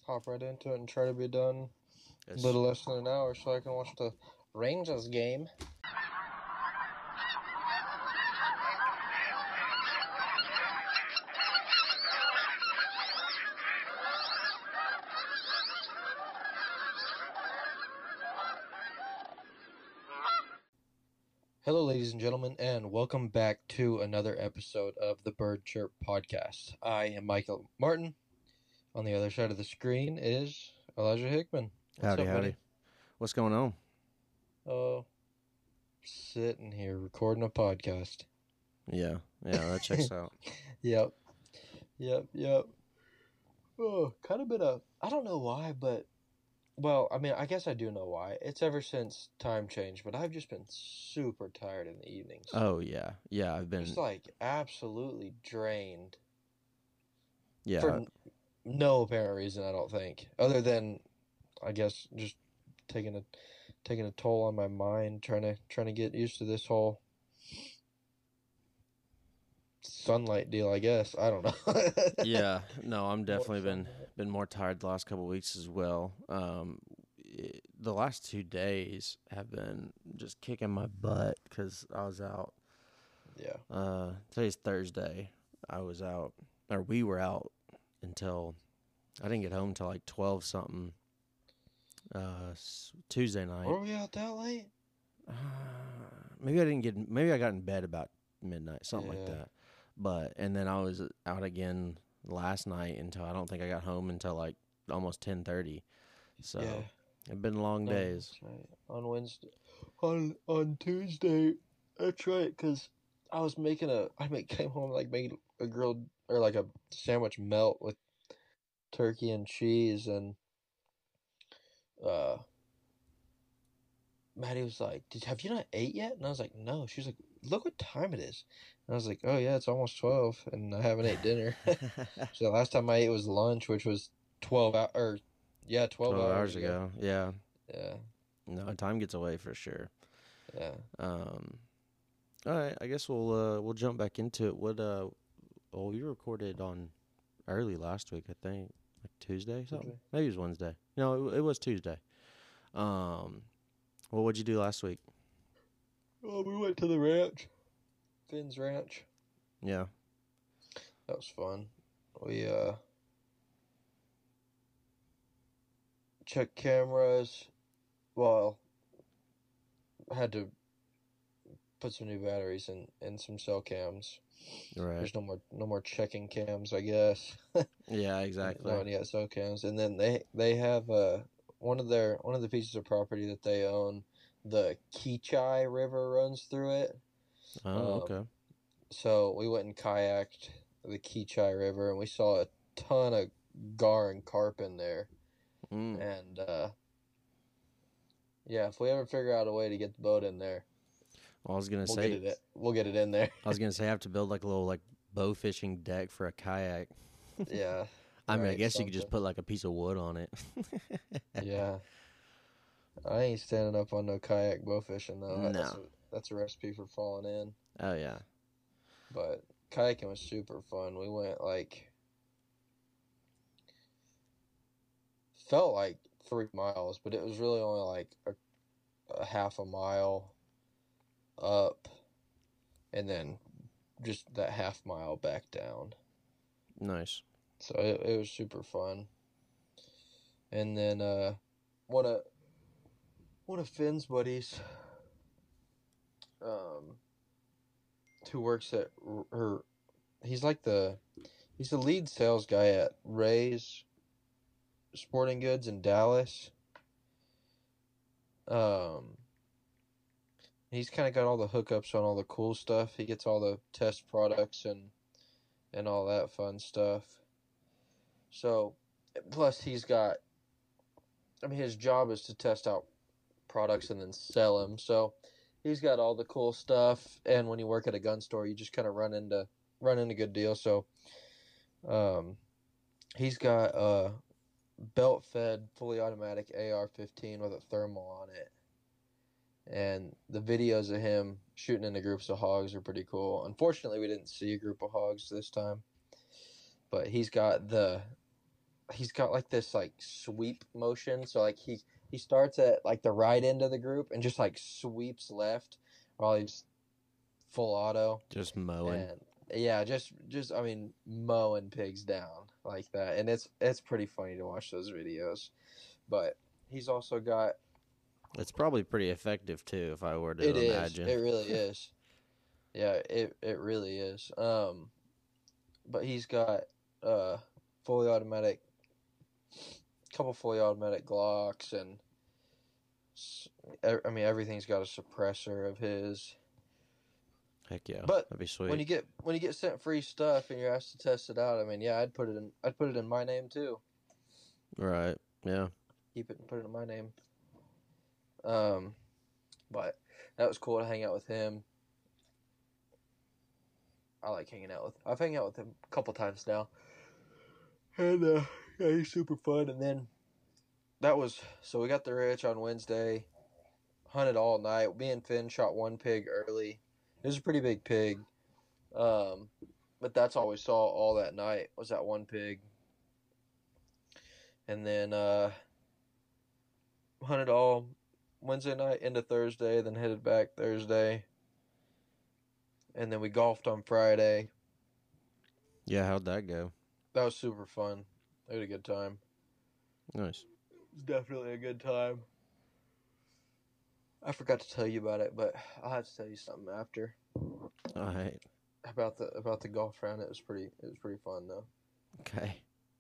hop right into it and try to be done a Yes. little less than an hour so I can watch the Rangers game. Hello, ladies and gentlemen, and welcome back to another episode of the Bird Chirp Podcast. I am Michael Martin. On the other side of the screen is Elijah Hickman. What's Howdy, up, howdy. buddy? What's going on? Oh, sitting here recording a podcast. Yeah, that checks out. Yep. Oh, kind of been I don't know why, but, well, I mean, I guess I do know why. It's ever since time changed, but I've just been super tired in the evenings. Oh, yeah. Yeah, I've been... Just, absolutely drained. Yeah. For no apparent reason, I don't think. Other than, I guess, just taking a toll on my mind, trying to get used to this whole sunlight deal, I guess. I don't know. Yeah, no, I'm definitely been more tired the last couple of weeks as well. The last 2 days have been just kicking my butt because I was out. Yeah. Today's Thursday. We were out until... I didn't get home until like 12-something Tuesday night. Were we out that late? Maybe I got in bed about midnight, something like that. And then I was out again last night until I don't think I got home until like almost 10:30. So Yeah. It's been long days. That's right. On Wednesday, on Tuesday, that's right. Because I came home made a grilled or like a sandwich melt with turkey and cheese, and Maddie was like, have you not ate yet? And I was like, no. She was like, look what time it is. And I was like, oh yeah, it's almost 12 and I haven't ate dinner. So the last time I ate was lunch, which was 12 hours ago. Yeah. Yeah. No, time gets away for sure. Yeah. All right, I guess we'll jump back into it. We recorded on early last week, I think, like Tuesday, something. Maybe it was Wednesday. No, it was Tuesday. Well, what'd you do last week? Well, we went to the ranch. Finn's Ranch. Yeah. That was fun. We checked cameras. Well, had to put some new batteries in some cell cams. Right. There's no more checking cams, I guess. Yeah, exactly. No, yeah, cell cams. And then they have one of the pieces of property that they own, the Keachai River runs through it. Oh, okay. So we went and kayaked the Keachai River, and we saw a ton of gar and carp in there. And yeah, if we ever figure out a way to get the boat in there, well, I was gonna we'll get it in there. I was gonna say I have to build like a little bow fishing deck for a kayak. Yeah. I mean, I guess you could just put like a piece of wood on it. Yeah. I ain't standing up on no kayak bow fishing though. No. That's a recipe for falling in. Oh yeah. But kayaking was super fun. We went felt like 3 miles, but it was really only like a half a mile up, and then just that half mile back down. Nice. So it was super fun. And then one of Finn's buddies, who works at he's the lead sales guy at Ray's Sporting Goods in Dallas. He's kind of got all the hookups on all the cool stuff. He gets all the test products and all that fun stuff. So, plus he's got, his job is to test out products and then sell them. So, he's got all the cool stuff. And when you work at a gun store, you just kind of run into good deals. So, he's got a belt-fed, fully automatic AR-15 with a thermal on it. And the videos of him shooting into groups of hogs are pretty cool. Unfortunately, we didn't see a group of hogs this time. But he's got the he's got like this like sweep motion. So like he starts at like the right end of the group and just like sweeps left while he's full auto. Just mowing. And yeah, just I mean mowing pigs down like that. And it's pretty funny to watch those videos. But he's also got It's probably pretty effective too, if I were to it is. imagine. It really is. Yeah, it really is. But he's got fully automatic, couple fully automatic Glocks, and I mean everything's got a suppressor of his. Heck yeah, But that'd be sweet. when you get sent free stuff and you're asked to test it out, I mean, yeah, I'd put it in my name too. Right. Yeah. Keep it and put it in my name. But that was cool to hang out with him. I like hanging out with. I've hung out with him a couple times now, and yeah, he's super fun. And then that was so we got the ranch on Wednesday, hunted all night. Me and Finn shot one pig early. It was a pretty big pig, but that's all we saw all that night was that one pig. And then hunted all Wednesday night into Thursday, then headed back Thursday. And then we golfed on Friday. Yeah, how'd that go? That was super fun. I had a good time. Nice. It was definitely a good time. I forgot to tell you about it, but I'll have to tell you something after. All right. About the golf round. It was pretty fun though. Okay.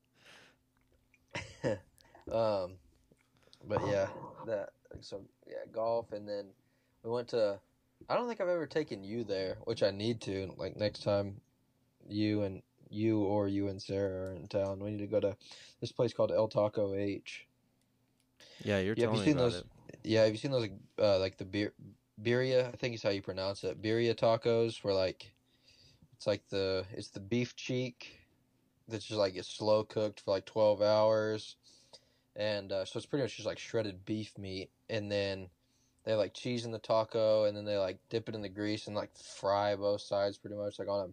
But yeah, golf, and then we went to. I don't think I've ever taken you there, which I need to. Like next time, you and Sarah are in town, we need to go to this place called El Taco H. Yeah, you're Yeah, telling me about it. Yeah, have you seen those like the birria? I think is how you pronounce it. Birria tacos, where like it's like it's the beef cheek that's just like it's slow cooked for like 12 hours, and so it's pretty much just like shredded beef meat, and then they have like cheese in the taco, and then they like dip it in the grease and like fry both sides pretty much like on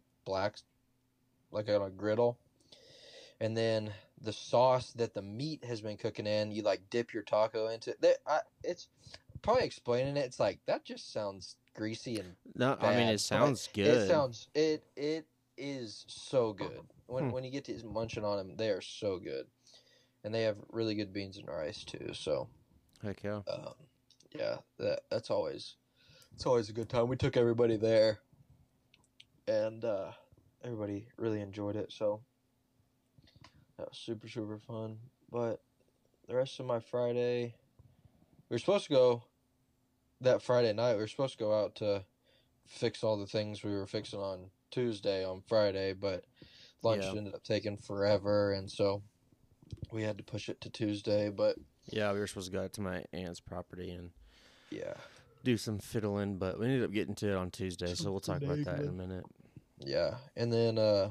a griddle. And then the sauce that the meat has been cooking in, you like dip your taco into. It's probably explaining it. It's like that just sounds greasy and No, bad, I mean it sounds good. It is so good. When you get to munching on them, they are so good, and they have really good beans and rice too. So, heck yeah. Yeah, that's always a good time. We took everybody there, and everybody really enjoyed it. So that was super fun. But the rest of my Friday, we were supposed to go that Friday night. We were supposed to go out to fix all the things we were fixing on Tuesday on Friday, but lunch ended up taking forever, and so we had to push it to Tuesday. But yeah, we were supposed to go out to my aunt's property and do some fiddling, but we ended up getting to it on Tuesday, so we'll talk about that in a minute. Yeah, and then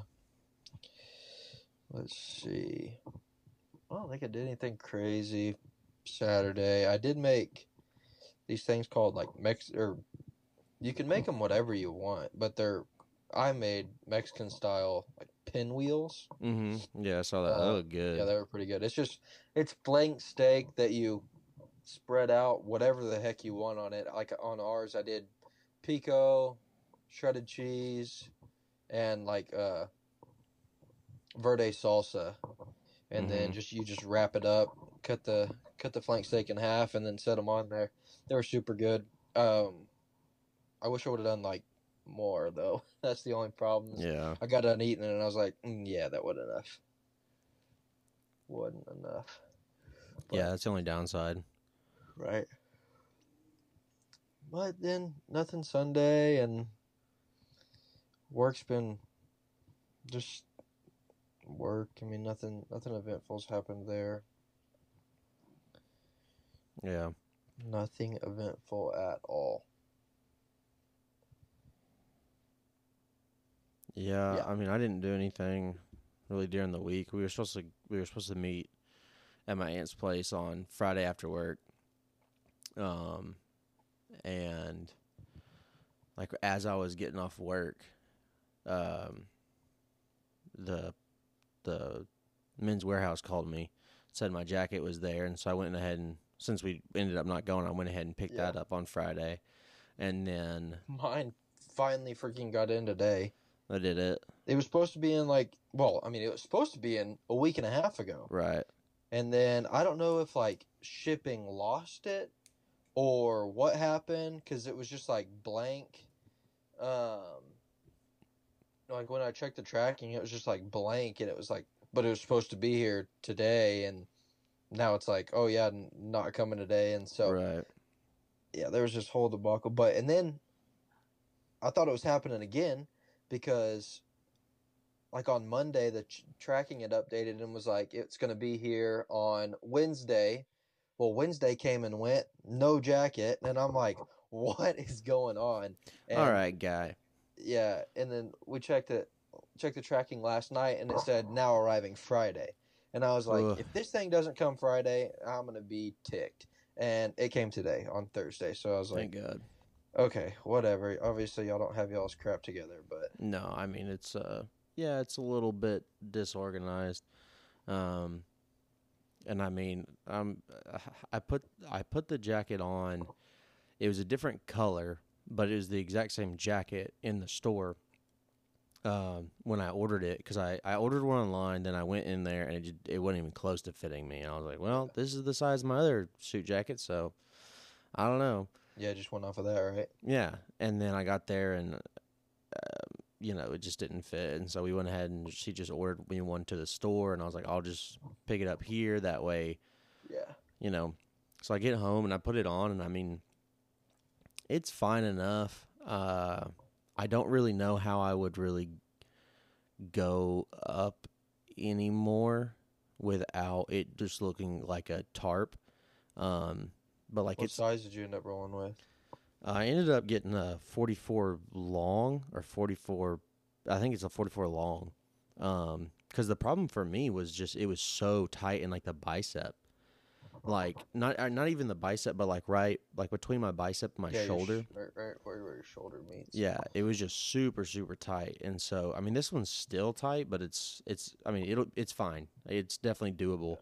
let's see. I don't think I did anything crazy Saturday. I did make these things called like you can make them whatever you want, but I made Mexican style like pinwheels. Mm-hmm. Yeah, I saw that. That looked good. Yeah, they were pretty good. It's flank steak that you spread out whatever the heck you want on it. Like on ours, I did pico, shredded cheese, and like verde salsa, and then you just wrap it up, cut the flank steak in half, and then set them on there. They were super good. I wish I would have done like more though. That's the only problem. Yeah, I got done eating it and I was like, yeah, that wasn't enough. Wasn't enough. But, yeah, that's the only downside. Right. But then nothing Sunday, and work's been just work. I mean, nothing eventful's happened there. Yeah. Nothing eventful at all. Yeah, I mean, I didn't do anything really during the week. We were supposed to meet at my aunt's place on Friday after work. And like as I was getting off work, the Men's Warehouse called me, said my jacket was there, and so I went ahead and since we ended up not going, I went ahead and picked that up on Friday, and then mine finally freaking got in today. I did it. It was supposed to be in it was supposed to be in a week and a half ago. Right. And then I don't know if like shipping lost it or what happened because it was just like blank. Like when I checked the tracking, it was just like blank, and it was like, but it was supposed to be here today, and now it's like, oh yeah, not coming today, and so right. Yeah, there was this whole debacle. And then I thought it was happening again because like on Monday, the tracking had updated and was like, it's going to be here on Wednesday. Well, Wednesday came and went, no jacket. And I'm like, what is going on? And, all right, guy. Yeah. And then we checked the tracking last night and it said now arriving Friday. And I was like, Ugh. if this thing doesn't come Friday, I'm going to be ticked. And it came today on Thursday. So I was like, thank God. Okay, whatever. Obviously, y'all don't have y'all's crap together, but no, I mean it's it's a little bit disorganized, and I mean I put the jacket on. It was a different color, but it was the exact same jacket in the store. When I ordered it, because I ordered one online, then I went in there and it wasn't even close to fitting me. And I was like, well, this is the size of my other suit jacket, so I don't know. Yeah, just went off of that, right? Yeah, and then I got there and it just didn't fit, and so we went ahead and she just ordered me one to the store, and I was like, I'll just pick it up here that way. Yeah. So I get home and I put it on, and I mean, it's fine enough. I don't really know how I would really go up anymore without it just looking like a tarp. But like, what size did you end up rolling with? I ended up getting a 44 long or 44. I think it's a 44 long. Because the problem for me was just it was so tight in like the bicep, like not even the bicep, but like between my bicep and my shoulder. Right where your shoulder meets. Yeah, it was just super super tight, and so I mean this one's still tight, but it's fine. It's definitely doable.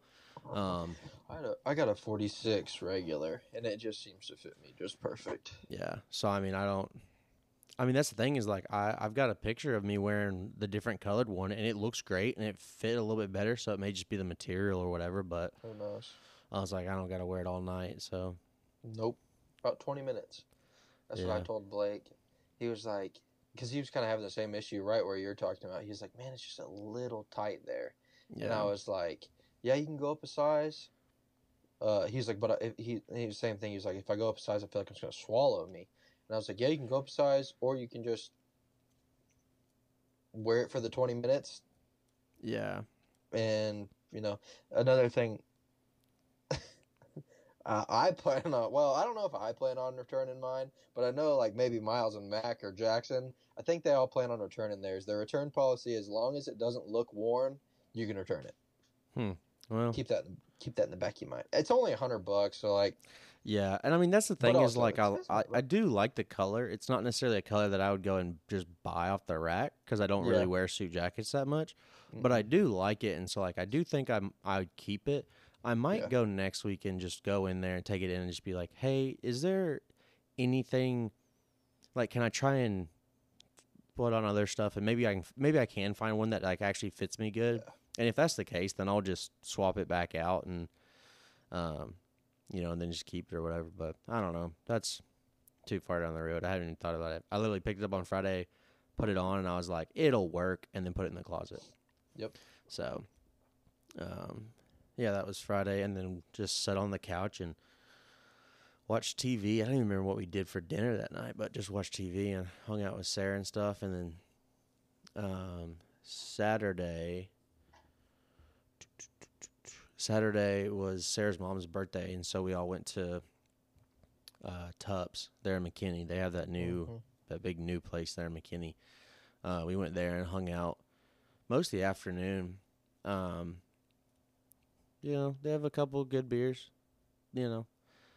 I got a 46 regular, and it just seems to fit me just perfect. Yeah, so I mean that's the thing is like I've got a picture of me wearing the different colored one, and it looks great, and it fit a little bit better, so it may just be the material or whatever, but who knows? I was like, I don't got to wear it all night, so. Nope. About 20 minutes. That's what I told Blake. He was like, because he was kind of having the same issue right where you're talking about. He was like, man, it's just a little tight there. Yeah. And I was like, yeah, you can go up a size. He's like, but he was the same thing. He was like, if I go up a size, I feel like it's going to swallow me. And I was like, yeah, you can go up a size, or you can just wear it for the 20 minutes. Yeah. And, another thing, I plan on, well, I don't know if I plan on returning mine, but I know like maybe Miles and Mac or Jackson, I think they all plan on returning theirs. Their return policy, as long as it doesn't look worn, you can return it. Well, keep that in the back of your mind. It's only $100, so like. Yeah, and I mean that's the thing is like I do like the color. It's not necessarily a color that I would go and just buy off the rack because I don't really wear suit jackets that much, but I do like it, and so like I do think I would keep it. I might go next week and just go in there and take it in and just be like, hey, is there anything like can I try and put on other stuff, and maybe I can find one that like actually fits me good. Yeah. And if that's the case, then I'll just swap it back out and and then just keep it or whatever. But I don't know. That's too far down the road. I haven't even thought about it. I literally picked it up on Friday, put it on, and I was like, it'll work, and then put it in the closet. Yep. So, that was Friday, and then just sat on the couch and watched TV. I don't even remember what we did for dinner that night, but just watched TV and hung out with Sarah and stuff. And then Saturday was Sarah's mom's birthday, and so we all went to Tubbs there in McKinney. They have that big new place there in McKinney. We went there and hung out most of the afternoon. They have a couple of good beers. Had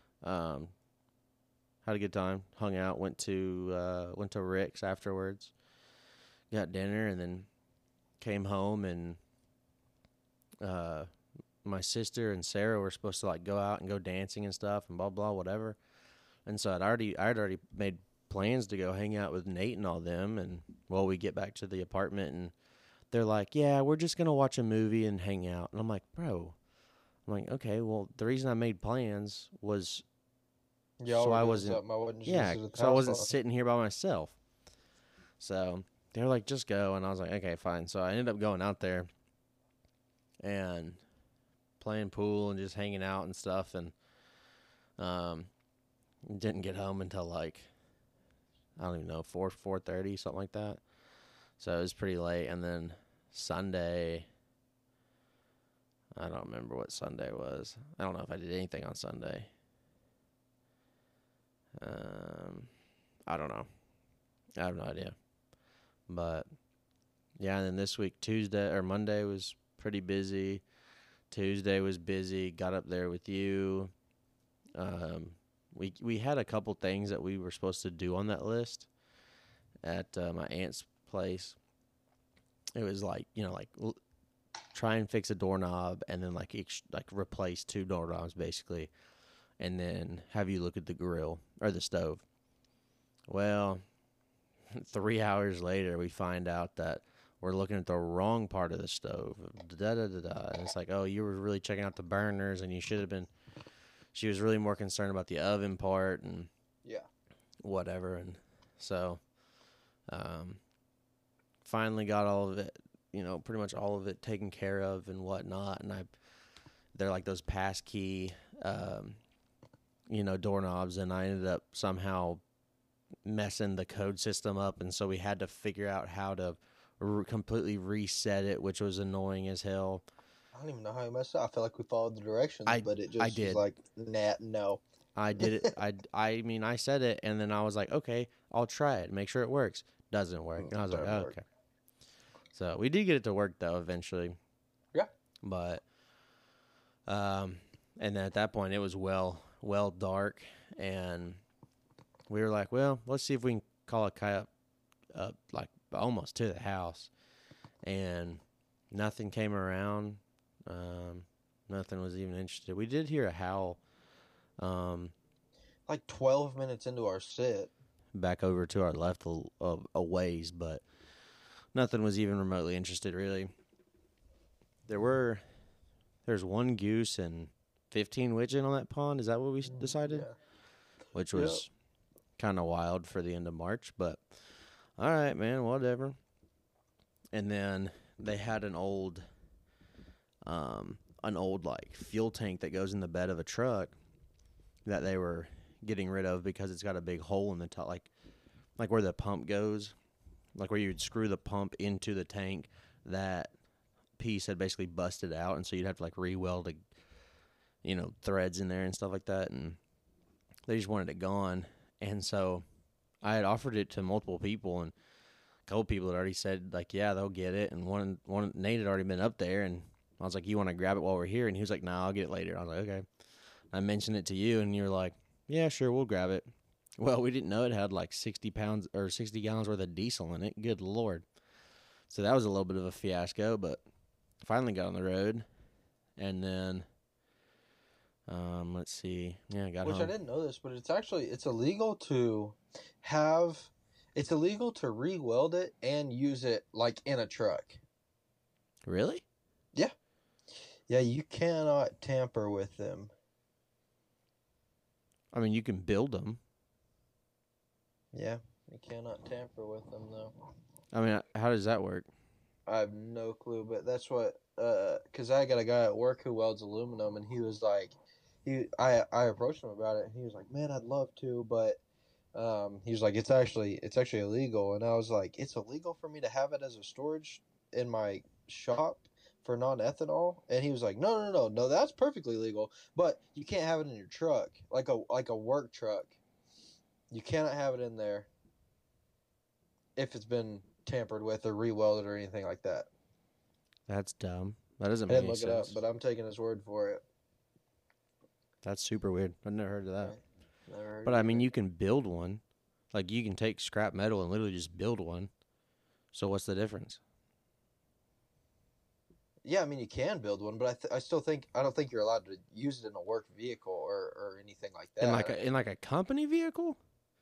a good time. Hung out. Went to Rick's afterwards. Got dinner and then came home and uh, my sister and Sarah were supposed to like go out and go dancing and stuff and blah blah whatever. And so I'd already made plans to go hang out with Nate and all them. And well, we get back to the apartment and they're like, "Yeah, we're just gonna watch a movie and hang out." And I'm like, "Bro," I'm like, "Okay, well, the reason I made plans was Y'all so were I doing wasn't, something. I wasn't just yeah, sitting at the so I house wasn't all day. sitting here by myself." So they're like, "Just go," and I was like, "Okay, fine." So I ended up going out there and playing pool and just hanging out and stuff, and um, didn't get home until like I don't even know 4:30 something like that. So it was pretty late, and then Sunday. I don't remember what Sunday was. I don't know if I did anything on Sunday. Um, I don't know. I have no idea. But yeah, and then this week Tuesday or Monday was pretty busy. Tuesday was busy. Got up there with you. Um, we had a couple things that we were supposed to do on that list at my aunt's place. It was like try and fix a doorknob and then like replace two doorknobs basically, and then have you look at the grill or the stove. Well, 3 hours later, we find out that we're looking at the wrong part of the stove. Da da da da. And it's like, oh, you were really checking out the burners, and you should have been. She was really more concerned about the oven part and Yeah. whatever. And so, um, finally got all of it, pretty much all of it taken care of and whatnot. And they're like those pass key, doorknobs, and I ended up somehow messing the code system up, and so we had to figure out how to completely reset it, which was annoying as hell. I don't even know how you messed up. I feel like we followed the directions, but it I just was did. like, nah, no. I did it. I mean, I said it, and then I was like, okay, I'll try it, make sure it works. Doesn't work. And I was like, oh, okay. So we did get it to work though eventually. Yeah. But, and then at that point it was well dark, and we were like, well, let's see if we can call a coyote up like almost to the house, and nothing came around. Nothing was even interested. We did hear a howl. Like 12 minutes into our sit. Back over to our left a ways, but nothing was even remotely interested, really. There's one goose and 15 widgeon on that pond. Is that what we decided? Yeah. Which was kind of wild for the end of March, but all right, man, whatever. And then they had an old like fuel tank that goes in the bed of a truck that they were getting rid of because it's got a big hole in the top, like where the pump goes, like where you'd screw the pump into the tank. That piece had basically busted out, and so you'd have to like re-weld threads in there and stuff like that, and they just wanted it gone. And so I had offered it to multiple people, and a couple people had already said like, yeah, they'll get it. And one Nate had already been up there, and I was like, you want to grab it while we're here? And he was like, nah, I'll get it later. I was like, okay. I mentioned it to you, and you were like, yeah, sure, we'll grab it. Well, we didn't know it had like 60 pounds or 60 gallons worth of diesel in it. Good Lord. So that was a little bit of a fiasco, but finally got on the road. And then, let's see. Yeah, I got home. Which I didn't know this, but it's illegal to re-weld it and use it like in a truck. Really? Yeah. Yeah, you cannot tamper with them. I mean, you can build them. Yeah, you cannot tamper with them, though. I mean, how does that work? I have no clue, but that's what, because I got a guy at work who welds aluminum, and he was like, I approached him about it, and he was like, man, I'd love to, but he was like, it's actually illegal, and I was like, it's illegal for me to have it as a storage in my shop for non-ethanol? And he was like, no, that's perfectly legal, but you can't have it in your truck, like a work truck. You cannot have it in there if it's been tampered with or re-welded or anything like that. That's dumb. That doesn't I make didn't any look sense. it up, but I'm taking his word for it. That's super weird. I've never heard of that. Right. Never heard But of I mean, it. you can build one. Like, you can take scrap metal and literally just build one. So what's the difference? Yeah, I mean you can build one, but I still think I don't think you're allowed to use it in a work vehicle or anything like In that. like I a in mean, like a company vehicle?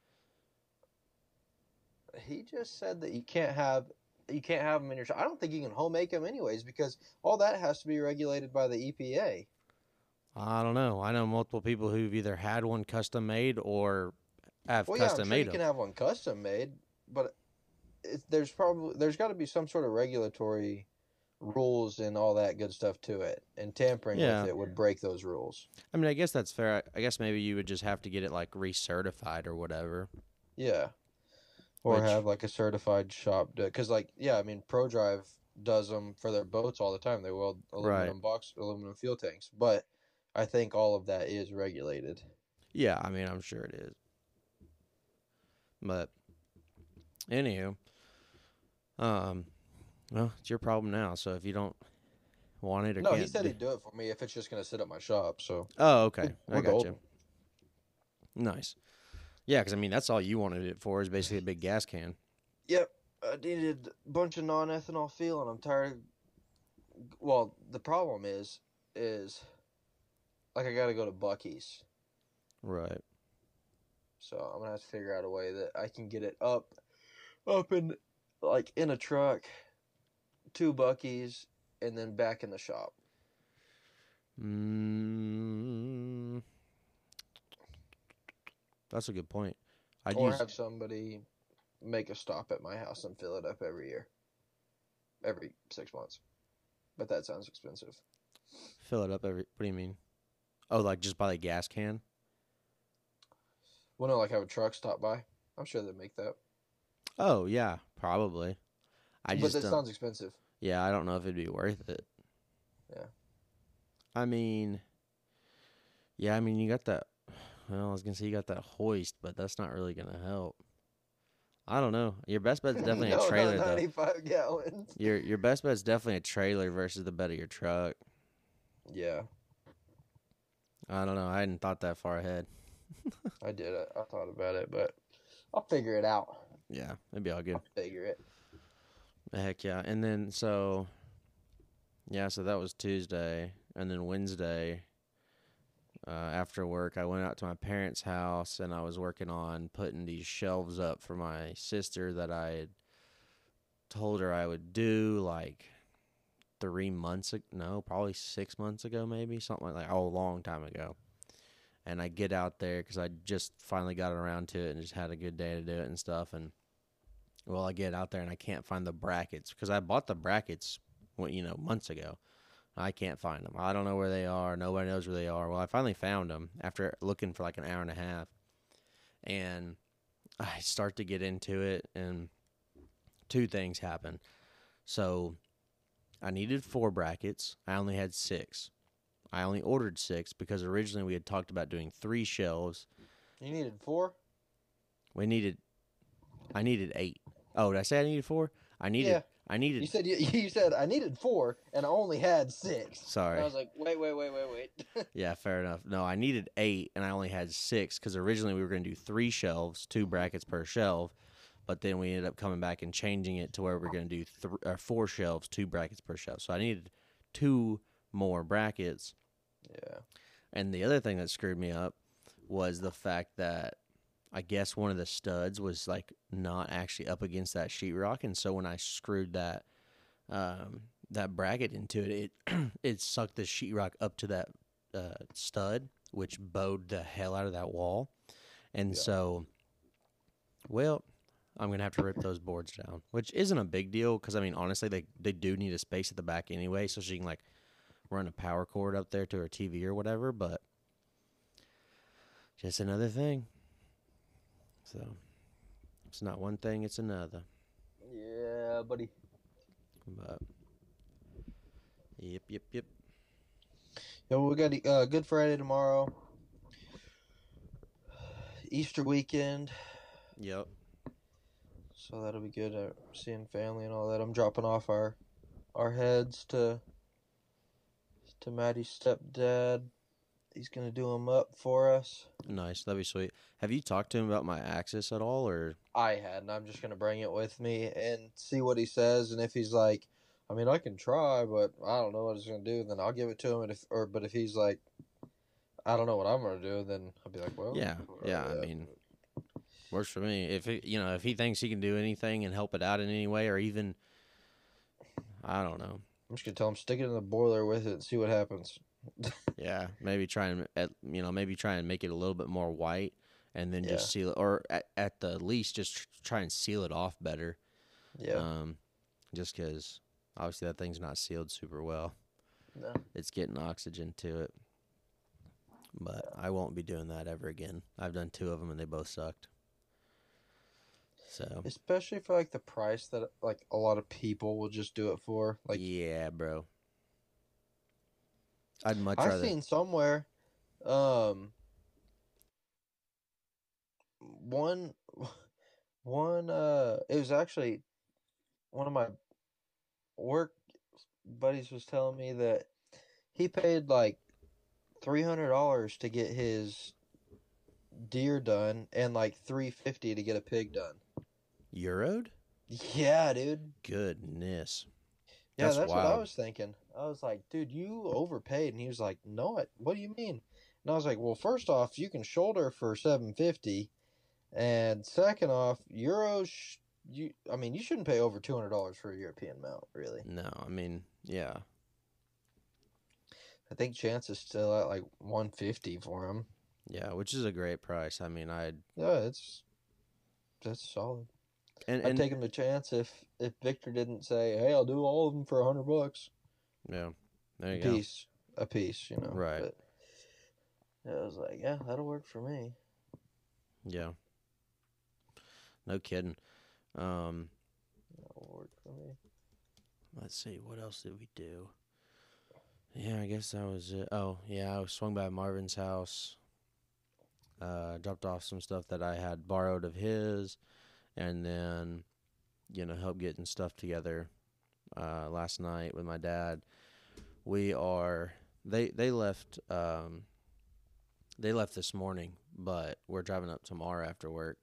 he just said that you can't have them in your shop. I don't think you can home make them anyways because all that has to be regulated by the EPA. I don't know. I know multiple people who've either had one custom made or have Well, yeah, I'm custom sure made you them. can have one custom made, but there's got to be some sort of regulatory rules and all that good stuff to it, and tampering with Yeah. it would break those rules. I mean, I guess that's fair. I guess maybe you would just have to get it like recertified or whatever. Yeah, or Which, have like a certified shop do it. Because like yeah, I mean ProDrive does them for their boats all the time. They weld right. aluminum fuel tanks, but I think all of that is regulated. Yeah, I mean, I'm sure it is. But anywho, um, well, it's your problem now. So if you don't want it or No, he can't, said he'd do it for me if it's just gonna sit at my shop. So oh, okay, I we're got you. golden. Nice. Yeah, because I mean, that's all you wanted it for is basically a big gas can. Yep, I needed a bunch of non-ethanol fuel, and I'm tired. Well, the problem is like I got to go to Bucky's, Right. so I'm gonna have to figure out a way that I can get it up in like in a truck to Bucky's and then back in the shop. Mm, that's a good point. I'd Or use have somebody make a stop at my house and fill it up every year, every 6 months. But that sounds expensive. fill it up every. What do you mean? Oh, like just buy a gas can? Well, no, like have a truck stop by. I'm sure they make that. Oh yeah, probably. I But just that don't. sounds expensive. Yeah, I don't know if it'd be worth it. Yeah. I mean, yeah, I mean you got that. Well, I was gonna say you got that hoist, but that's not really gonna help. I don't know. Your best bet's definitely a No, not trailer though. 95 gallons. Your best bet's definitely a trailer versus the bed of your truck. Yeah, I don't know. I hadn't thought that far ahead. I did. I thought about it, but I'll figure it out. Yeah, it'd be all good. I'll figure it. Heck yeah. And then so yeah, so that was Tuesday, and then Wednesday after work, I went out to my parents' house and I was working on putting these shelves up for my sister that I had told her I would do like 3 months ago. No, probably 6 months ago, maybe something like that. Oh, a long time ago. And I get out there because I just finally got around to it and just had a good day to do it and stuff. And well, I get out there and I can't find the brackets because I bought the brackets, months ago. I can't find them. I don't know where they are. Nobody knows where they are. Well, I finally found them after looking for like an hour and a half. And I start to get into it, and two things happen. So I needed 4 brackets. I only had 6. I only ordered 6 because originally we had talked about doing 3 shelves. You needed 4? I needed 8. Oh, did I say I needed 4? Yeah. I needed. You said I needed 4 and I only had 6. Sorry. And I was like, wait. Yeah, fair enough. No, I needed 8 and I only had 6 because originally we were going to do 3 shelves, 2 brackets per shelf, but then we ended up coming back and changing it to where we're going to do 4 shelves, 2 brackets per shelf. So I needed 2 more brackets. Yeah. And the other thing that screwed me up was the fact that I guess one of the studs was like not actually up against that sheetrock, and so when I screwed that bracket into it, it sucked the sheetrock up to that stud, which bowed the hell out of that wall, and so, well, I'm gonna have to rip those boards down, which isn't a big deal because I mean honestly they do need a space at the back anyway, so she can like run a power cord up there to her TV or whatever, but just another thing. So, it's not one thing, it's another. Yeah, buddy. But, yep. Yeah, well, we got Good Friday tomorrow. Easter weekend. Yep. So that'll be good. Seeing family and all that. I'm dropping off our heads to Maddie's stepdad. He's gonna do them up for us. Nice, that'd be sweet. Have you talked to him about my Axis at all, or? I hadn't. I'm just gonna bring it with me and see what he says. And if he's like, I mean, I can try, but I don't know what it's gonna do. Then I'll give it to him, but if he's like, I don't know what I'm gonna do, then I'll be like, well, Yeah, yeah. I mean, works for me. If if he thinks he can do anything and help it out in any way, or even, I don't know. I'm just gonna tell him stick it in the boiler with it and see what happens. Yeah, maybe try and maybe try and make it a little bit more white, and then Yeah, just seal it, or at the least just try and seal it off better. yeah, Um, just because obviously that thing's not sealed super well. no, It's getting oxygen to it, but I won't be doing that ever again. I've done 2 of them and they both sucked. So especially for like the price that like a lot of people will just do it for. Like yeah, bro. I'd much I rather. seen somewhere, um, one, it was actually one of my work buddies was telling me that he paid like $300 to get his deer done and like $350 to get a pig done. Euroed? Yeah, dude. Goodness. Yeah, That's that's what I wild. was thinking. I was like, dude, you overpaid. And he was like, no, what do you mean? And I was like, well, first off, you can shoulder for 750, and second off, euros. I mean, you shouldn't pay over $200 for a European mount, really. No, I mean, yeah. I think Chance is still at like 150 for him. Yeah, which is a great price. I mean, Yeah, that's solid. I'd and take him to Chance if Victor didn't say, hey, I'll do all of them for $100 yeah. There a you go. piece, a piece, you know. Right. But yeah, I was like, yeah, that'll work for me. Yeah. No kidding. Um, That'll work for me. let's see, what else did we do? Yeah, I guess that was it. Oh, yeah, I swung by Marvin's house. Dropped off some stuff that I had borrowed of his, and then help getting stuff together. Last night with my dad, we are they left they left this morning, but we're driving up tomorrow after work.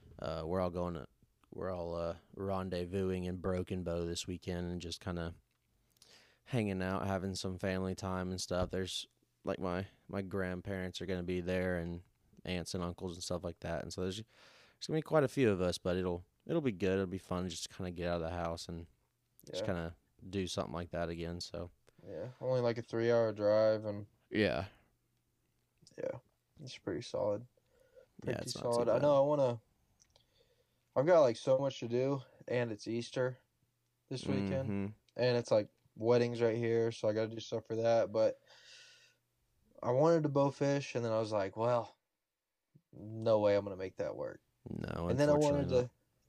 We're all rendezvousing in Broken Bow this weekend and just kind of hanging out, having some family time and stuff. There's like my grandparents are gonna be there, and aunts and uncles and stuff like that. And so there's gonna be quite a few of us, but it'll be good. It'll be fun just to kind of get out of the house and just Yeah, kind of do something like that again. So yeah. Only like a 3 hour drive, and yeah, yeah, it's pretty solid. yeah, Pretty it's not too solid. I bad. know I've got like so much to do, and it's Easter this weekend, Mm-hmm. and it's like weddings right here, so I got to do stuff for that. But I wanted to bow fish, and then I was like, well, no way I'm gonna make that work. No, And then I unfortunately wanted not.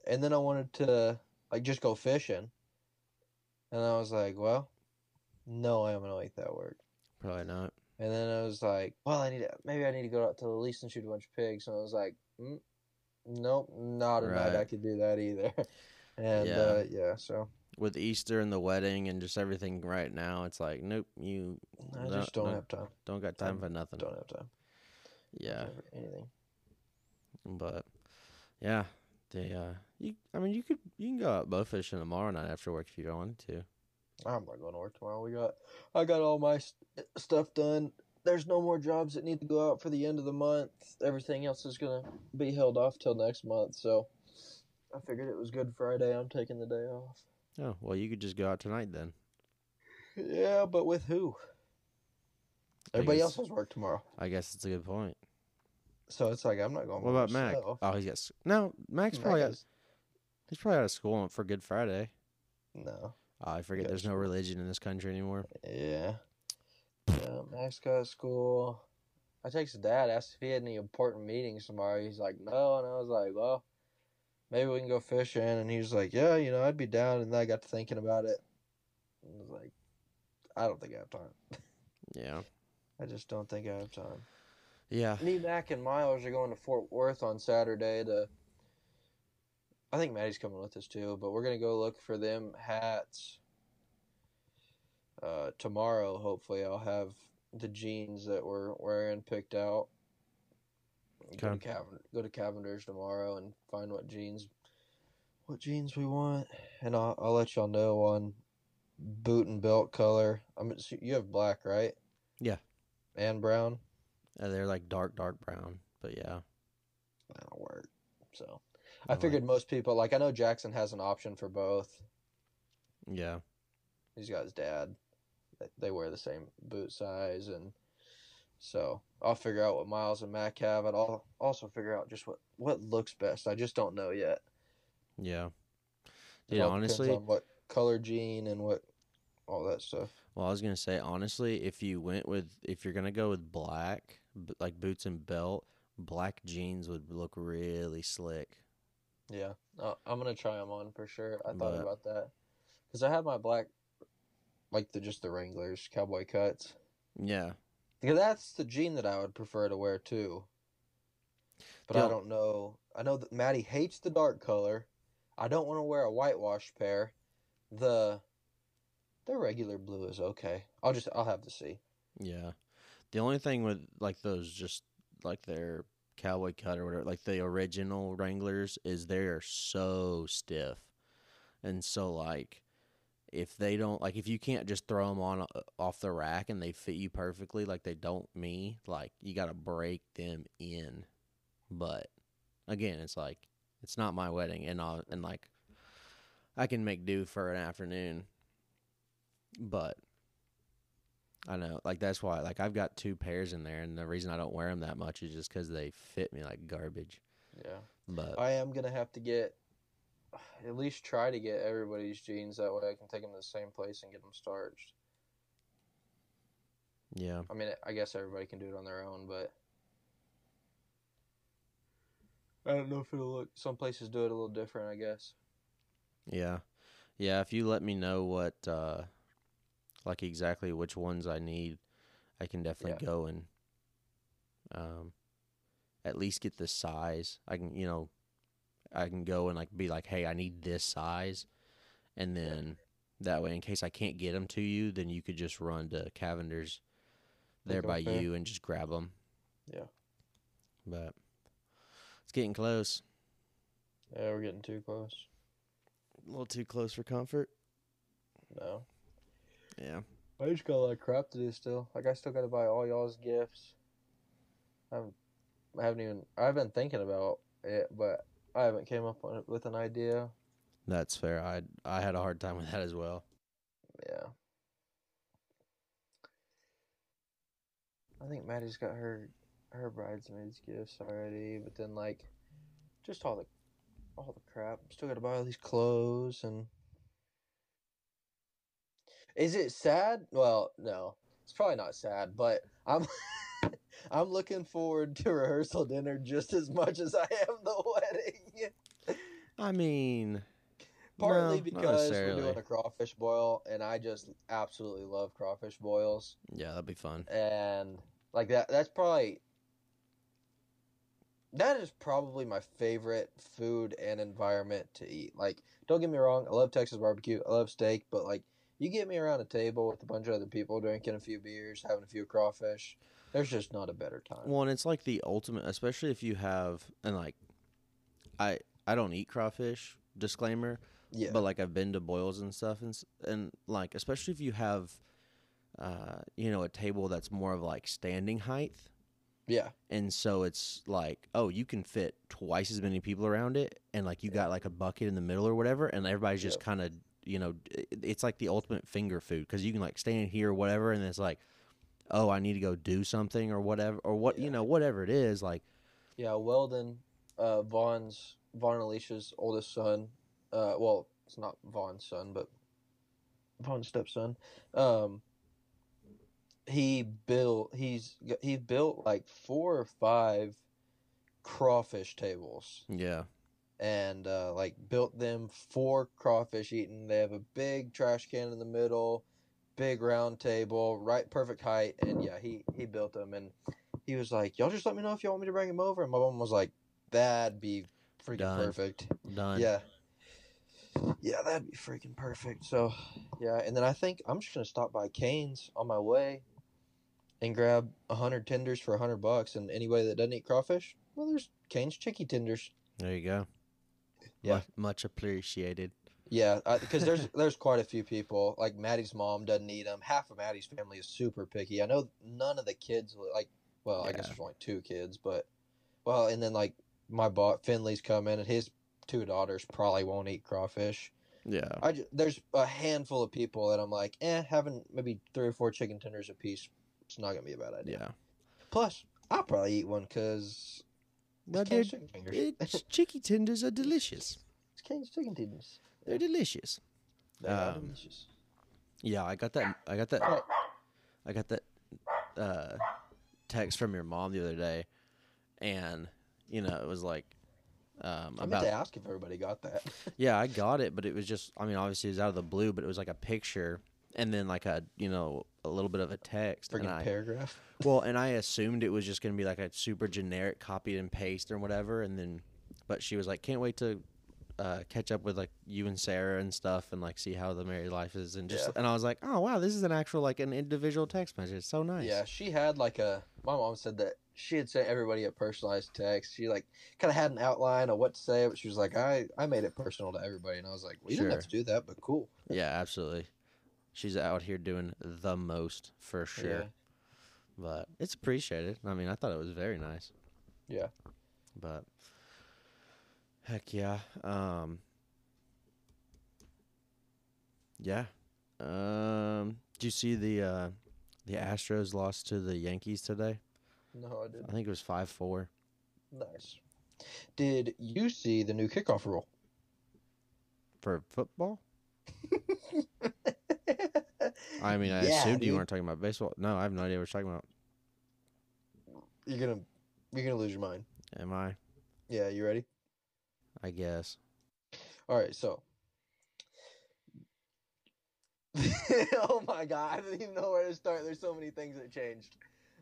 to like just go fishing, and I was like, well, no way I'm gonna make that work. Probably not. And then I was like, well, maybe I need to go out to the lease and shoot a bunch of pigs. And I was like, nope, not tonight. Right. I could do that either. And Yeah. yeah, so With Easter and the wedding and just everything right now, it's like, nope, you I just don't have time. don't got I time for nothing. don't have time. Yeah. Time for anything. But yeah, you can go out bow fishing tomorrow night after work if you wanted to. I'm not going to work tomorrow. I got all my stuff done. There's no more jobs that need to go out for the end of the month. Everything else is gonna be held off till next month. So I figured it was Good Friday. I'm taking the day off. Oh, well, you could just go out tonight then. Yeah, but with who? Everybody else has work tomorrow. I guess it's a good point. So it's like I'm not going. What by about Mac? myself. Oh, no. Mac's Mac probably is- he's probably out of school for Good Friday. No. Oh, I forget. Got There's no school. religion in this country anymore. Yeah. Yeah. Max got school. I texted Dad, asked if he had any important meetings tomorrow. He's like, no, and I was like, well, maybe we can go fishing. And he was like, yeah, I'd be down. And then I got to thinking about it. I was like, I don't think I have time. Yeah. I just don't think I have time. Yeah. Me, Mac, and Miles are going to Fort Worth on Saturday to. I think Maddie's coming with us too, but we're gonna go look for them hats. Tomorrow, hopefully, I'll have the jeans that we're wearing picked out. Okay. Go to Cavender's tomorrow and find what jeans we want, and I'll let y'all know on boot and belt color. I mean, so you have black, right? Yeah. And brown. They're like dark brown, but yeah. That'll work. So, I I like. figured most people like. I know Jackson has an option for both. Yeah. He's got his dad. They wear the same boot size, and so I'll figure out what Miles and Mac have, and I'll also figure out just what looks best. I just don't know yet. Yeah. It Dude, all depends honestly, on what color gene and what all that stuff. well, I was gonna say honestly, if you're gonna go with black, like boots and belt, black jeans would look really slick. Yeah, I'm gonna try them on for sure. I thought But about that because I have my black, like just the Wranglers cowboy cuts. yeah, Because that's the jean that I would prefer to wear too. But I Dil- don't know. I know that Maddie hates the dark color. I don't want to wear a whitewashed pair. The regular blue is okay. I'll have to see. yeah. The only thing with like those, just like their cowboy cut or whatever, like the original Wranglers, is they're so stiff, and so like if they don't like if you can't just throw them on off the rack and they fit you perfectly like they don't me, like you got to break them in. But again, it's like it's not my wedding, and like I can make do for an afternoon. But I know, like that's why, like I've got two pairs in there, and the reason I don't wear them that much is just because they fit me like garbage. Yeah. But I am going to have to get, at least try to get everybody's jeans. That way I can take them to the same place and get them starched. yeah, I mean, I guess everybody can do it on their own, but I don't know if it'll look. Some places do it a little different, I guess. yeah, yeah. If you let me know what, like exactly which ones I need, I can Yeah. definitely go and um, at least get the size. I can go and like be like, hey, I need this size, and Yeah. then that way, in case I can't get them to you, then you could just run to Cavender's there Pick 'em by up there. you and just grab them. Yeah. But it's getting close. Yeah, we're getting too close. A little too close for comfort. No. Yeah. I just got a lot of crap to do still. Like, I still got to buy all y'all's gifts. I've been thinking about it, but I haven't came up with an idea. That's fair. I had a hard time with that as well. Yeah. I think Maddie's got her bridesmaids gifts already, but then like just all the crap. Still got to buy all these clothes and is it sad? Well, no. It's probably not sad, but I'm I'm looking forward to rehearsal dinner just as much as I am the wedding. I mean, Partly no, not because we're doing necessarily. a crawfish boil and I just absolutely love crawfish boils. Yeah, that'd be fun. And like that is probably my favorite food and environment to eat. Like, don't get me wrong, I love Texas barbecue, I love steak, but like, you get me around a table with a bunch of other people drinking a few beers, having a few crawfish. There's just not a better time. Well, and it's like the ultimate, especially if you have, and like, I I don't eat crawfish. Disclaimer. Yeah, But like I've been to boils and stuff, and like especially if you have, a table that's more of like standing height. yeah, And so it's like, oh, you can fit twice as many people around it, and like you got like a bucket in the middle or whatever, and everybody's just yep, kind of, it's like the ultimate finger food because you can like stand here or whatever, and it's like, oh, I need to go do something or whatever, or what, yeah, whatever it is, like, yeah. Weldon, Vaughn Alicia's oldest son. Well, it's not Vaughn's son, but Vaughn's stepson. Um, he built like 4 or 5 crawfish tables yeah, and like built them for crawfish eating. They have a big trash can in the middle, big round table, right perfect height, and yeah, he built them and he was like, "Y'all just let me know if y'all want me to bring him over." And my mom was like, "That'd be freaking done, perfect." done. Yeah, yeah, that'd be freaking perfect. So, yeah, and then I think I'm just gonna stop by Cane's on my way and grab 100 tenders for $100. And anybody that doesn't eat crawfish, well, there's Cane's chicky tenders. There you go. Yeah, Much appreciated. Yeah, because there's quite a few people. Like Maddie's mom doesn't eat them. Half of Maddie's family is super picky. I know none of the kids like. Well, I guess Yeah. there's only 2 kids, but and then like Finley's coming, and his 2 daughters probably won't eat crawfish. Yeah. There's a handful of people that I'm like, having maybe 3 or 4 chicken tenders a piece, it's not gonna be a bad idea. Yeah. Plus, I'll probably eat one because Well, it's caged chicken fingers. chicken tenders are delicious. It's caged chicken tenders. They're delicious. They are delicious. Yeah, I got that. I got that. Alright. I got that text from your mom the other day, and it was like I meant about. to ask if everybody got that. Yeah, I got it, but it was just. I mean, obviously, it was out of the blue, but it was like a picture, and then like a little bit of a text. Freaking paragraph. Well, and I assumed it was just gonna be like a super generic copy and paste or whatever, and then, but she was like, "Can't wait to catch up with like you and Sarah and stuff, and like see how the married life is," and just, and I was like, "Oh wow, this is an actual like an individual text message. It's so nice." Yeah, she had like my mom said that she had sent everybody a personalized text. She like kind of had an outline of what to say, but she was like, I made it personal to everybody, and I was like, well, you didn't have to do that, but cool. Yeah, absolutely. She's out here doing the most for sure. Yeah. But it's appreciated. I mean, I thought it was very nice. Yeah. But heck yeah. Yeah. Did you see the Astros lost to the Yankees today? No, I didn't. I think it was 5-4. Nice. Did you see the new kickoff rule? For football? I mean, I Yeah, assumed you dude. weren't talking about baseball. No, I have no idea what you're talking about. You're gonna lose your mind. Am I? Yeah, you ready? I guess. All right, so. Oh my god, I don't even know where to start. There's so many things that changed.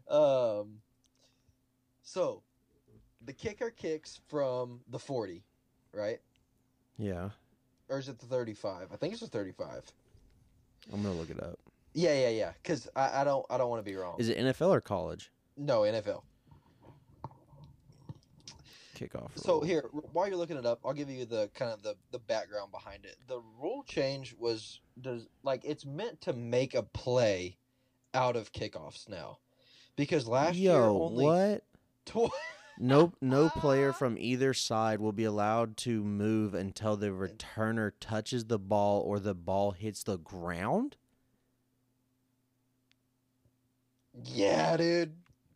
So the kicker kicks from the 40, right? Yeah. Or is it the 35? I think it's the 35. I'm gonna look it up. Yeah. Because I don't want to be wrong. Is it NFL or college? No, NFL. Kickoff. So rule. here, while you're looking it up, I'll give you the kind of the background behind it. The rule change it's meant to make a play out of kickoffs now, because last year only what? No player from either side will be allowed to move until the returner touches the ball or the ball hits the ground? Yeah, dude.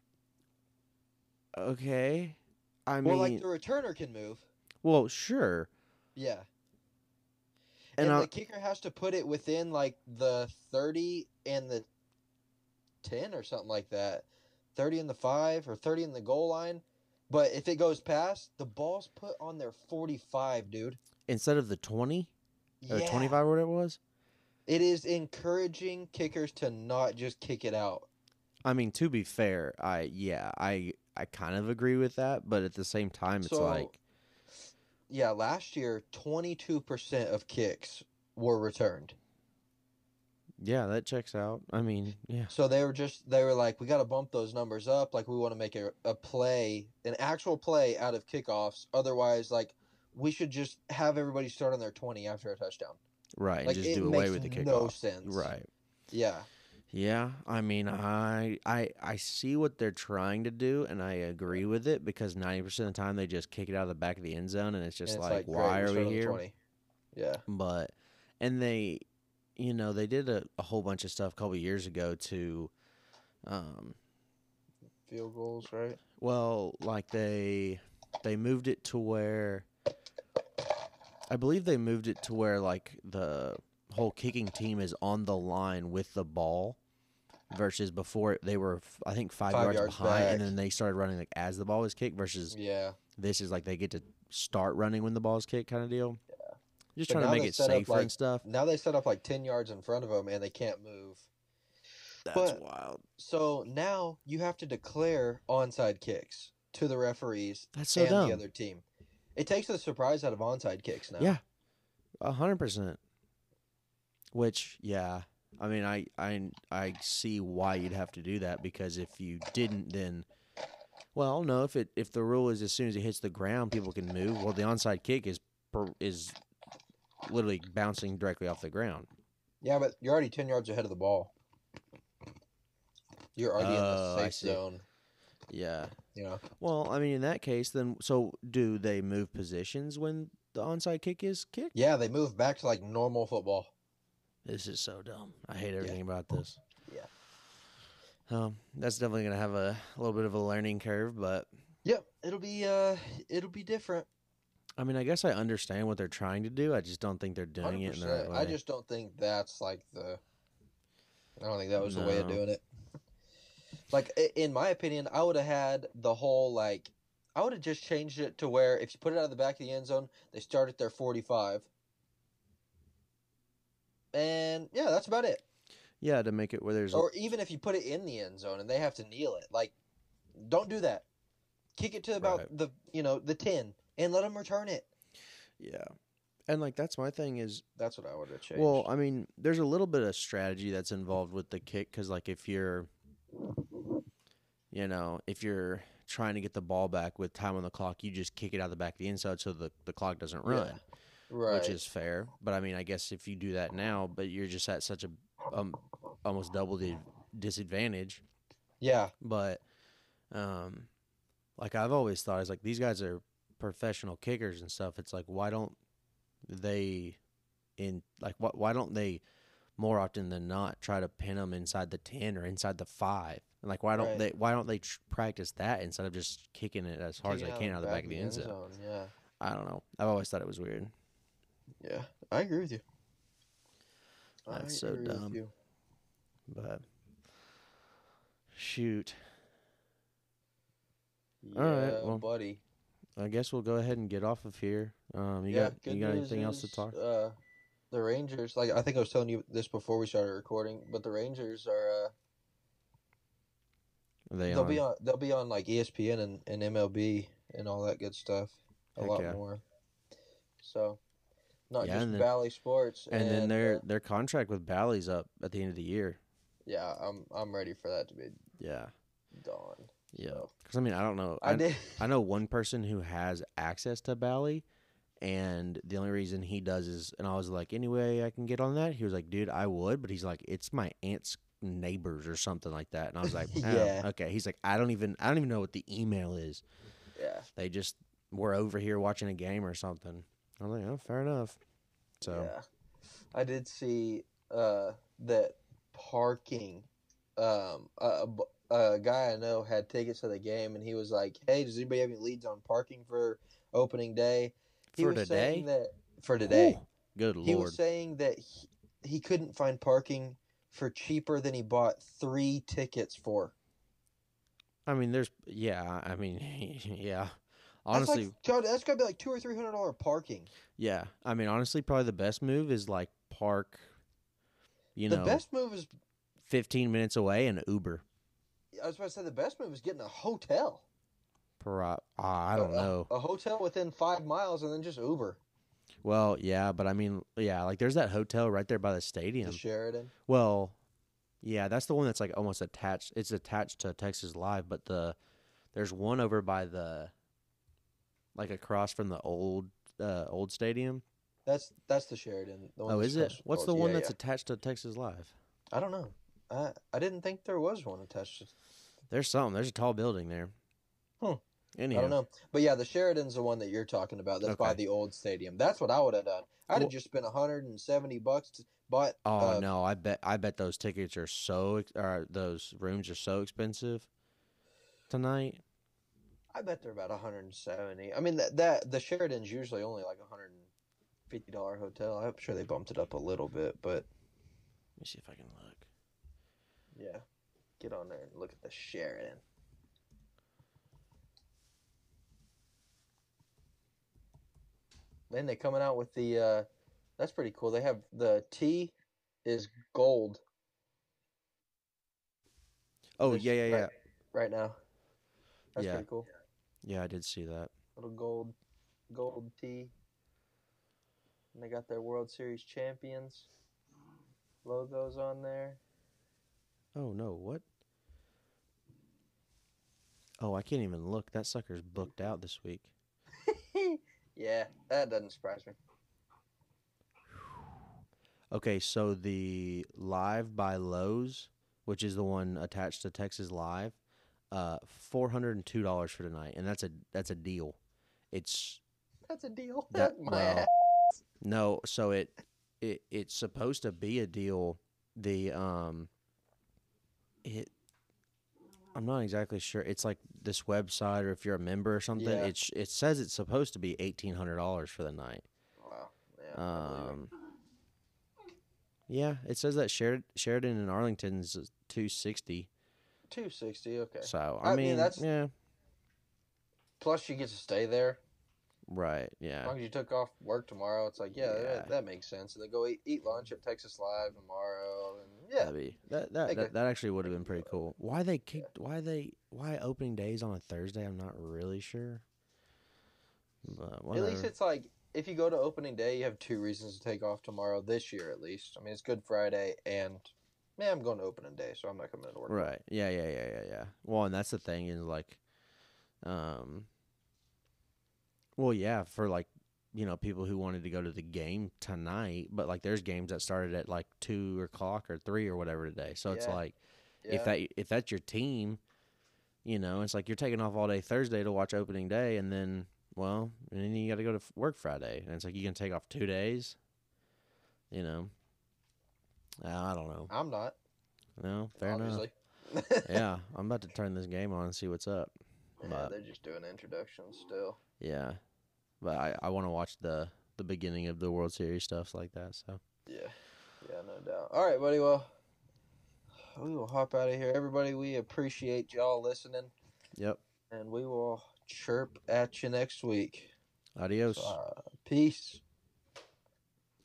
Okay. I Well, mean, like the returner can move. well, sure. Yeah. And And the kicker has to put it within like the 30 and the 10 or something like that. 30 in the 5 or 30 in the goal line. But if it goes past, the ball's put on their 45, dude. instead of the 20 or Yeah. 25 or whatever it was. It is encouraging kickers to not just kick it out. I mean, to be fair, I kind of agree with that, but at the same time, it's like, yeah, last year 22% of kicks were returned. yeah, that checks out. I mean, yeah. So they were like, we got to bump those numbers up. Like, we want to make a play, an actual play out of kickoffs. Otherwise, like, we should just have everybody start on their 20 after a touchdown. Right, Like, and just it do away makes with the kickoff. no sense. Right. Yeah. Yeah, I mean, I see what they're trying to do, and I agree with it, because 90% of the time they just kick it out of the back of the end zone, and it's just And it's like, great, why are start we on the here? 20. Yeah. But, and they, they did a whole bunch of stuff a couple years ago to, Field goals, right? well, like they moved it to where, I believe they moved it to where like the whole kicking team is on the line with the ball, versus before they were, I think, 5 yards behind, back. and then they started running like as the ball was kicked, versus Yeah. this is like they get to start running when the ball is kicked kind of deal. Yeah. Just But trying to now make they it set up, safer like, and stuff. Now they set up like 10 yards in front of them, and they can't move. That's but- wild. So now you have to declare onside kicks to the referees That's so and dumb. the other team. It takes the surprise out of onside kicks now. Yeah, 100%. Which, yeah, I mean, I see why you'd have to do that, because if you didn't, then, well, no, if the rule is as soon as it hits the ground, people can move. Well, the onside kick is literally bouncing directly off the ground. Yeah, but you're already 10 yards ahead of the ball. You're already in the Oh, I safe see. zone. Yeah. You know. Well, I mean, in that case, then, so do they move positions when the onside kick is kicked? Yeah, they move back to like normal football. This is so dumb. I hate everything Yeah. about this. Yeah. That's definitely gonna have a little bit of a learning curve, but Yep, it'll be different. I mean, I guess I understand what they're trying to do. I just don't think they're doing it in the right 100%. way. I just don't think that's like I don't think that was the way of No. doing it. Like in my opinion, I would have had the whole like I would have just changed it to where if you put it out of the back of the end zone, they start at their 45. And yeah, that's about it. Yeah, to make it where there's Or even if you put it in the end zone and they have to kneel it, like don't do that. Kick it to about Right. the 10 and let them return it. Yeah. And like that's my thing is That's what I would have changed. well, I mean, there's a little bit of strategy that's involved with the kick cuz like if you're if you're trying to get the ball back with time on the clock, you just kick it out the back of the inside so the clock doesn't run, right. which is fair. But I mean, I guess if you do that now, but you're just at such a almost double the disadvantage. Yeah. But like I've always thought is like these guys are professional kickers and stuff. It's like why don't they why don't they more often than not try to pin them inside the 10 or inside the 5? And like why don't they practice that instead of just kicking it as hard as they can out of the back of the end zone? Yeah. I don't know. I've always thought it was weird. Yeah, I agree with you. That's so dumb. But shoot. Yeah, all right, well, buddy. I guess we'll go ahead and get off of here. You got anything else to talk? The Rangers, like I think I was telling you this before we started recording, but the Rangers are they'll be on like ESPN and MLB and all that good stuff a lot more. So not just Bally Sports. And then their contract with Bally's up at the end of the year. Yeah, I'm ready for that to be done. Yeah, because I mean I don't know. I know one person who has access to Bally, and the only reason he does is, and I was like, anyway, I can get on that. He was like, dude, I would, but he's like, it's my aunt's neighbors or something like that, and I was like, yeah, okay. He's like, I don't even know what the email is. Yeah, they just were over here watching a game or something. I was like, oh, fair enough. So yeah, I did see that parking. A guy I know had tickets to the game, and he was like, "Hey, does anybody have any leads on parking for opening day?" He was saying that for today. Ooh, good Lord. He was saying that he couldn't find parking for cheaper than he bought 3 tickets for. I mean, yeah. Honestly, that's gotta be like $200 or $300 parking. Yeah, I mean, honestly, probably the best move is like park. The best move is 15 minutes away and Uber. I was about to say the best move is getting a hotel. I don't know. A hotel within 5 miles and then just Uber. Well, yeah, but I mean, yeah, like there's that hotel right there by the stadium. The Sheridan. Well, yeah, that's the one that's like almost attached. It's attached to Texas Live, but there's one over by like across from the old stadium. That's the Sheridan. The one is it? What's the one that's attached to Texas Live? I don't know. I didn't think there was one attached to. There's some. There's a tall building there. Anyhow. I don't know. But yeah, the Sheridan's the one that you're talking about. That's by the old stadium. That's what I would have done. I'd have just spent $170 to buy. Oh no, I bet those tickets are those rooms are so expensive tonight. I bet they're about 170. I mean that the Sheridan's usually only like $150 hotel. I'm sure they bumped it up a little bit, but let me see if I can look. Yeah. Get on there and look at the Sheridan. Then they're coming out with the that's pretty cool. They have the T is gold. Oh, yeah. Right now. That's pretty cool. Yeah, I did see that. Little gold T. And they got their World Series champions logos on there. Oh, no, what? Oh, I can't even look. That sucker's booked out this week. Yeah, that doesn't surprise me. Okay, so the Live by Lowe's, which is the one attached to Texas Live, $402 for tonight, and that's a deal. It's That's a deal. that My ass. well, no, so it's supposed to be a deal. The it I'm not exactly sure. It's like this website, or if you're a member or something, Yeah. it says it's supposed to be $1,800 for the night. Wow. Yeah. I believe it. Yeah, it says that Sheridan in Arlington's $260. 260. Okay. So I mean, that's yeah, plus you get to stay there. right, As yeah, long as you took off work tomorrow, it's like, yeah, Yeah. that makes sense. And then go eat lunch at Texas Live tomorrow, and yeah, that'd be Make a- that actually would have been pretty cool. Why they Yeah. kicked? Why opening days on a Thursday? I'm not really sure. But at whatever. least it's like if you go to opening day, you have 2 reasons to take off tomorrow this year at least. I mean, it's Good Friday, and man, I'm going to opening day, so I'm not coming into work. Right. Yeah. Well, and that's the thing is like, um, well, yeah, for like, people who wanted to go to the game tonight, but like there's games that started at like 2 o'clock or 3 or whatever today. So it's Yeah. like, Yeah. if that's your team, it's like you're taking off all day Thursday to watch opening day, and then you got to go to work Friday, and it's like you can take off 2 days. I don't know. I'm not. No, fair obviously. enough. Yeah, I'm about to turn this game on and see what's up. Yeah, But they're just doing introductions still. yeah, but I want to watch the beginning of the World Series stuff like that. So Yeah, no doubt. All right, buddy. Well, we will hop out of here. Everybody, we appreciate y'all listening, yep. and we will chirp at you next week. Adios. Peace.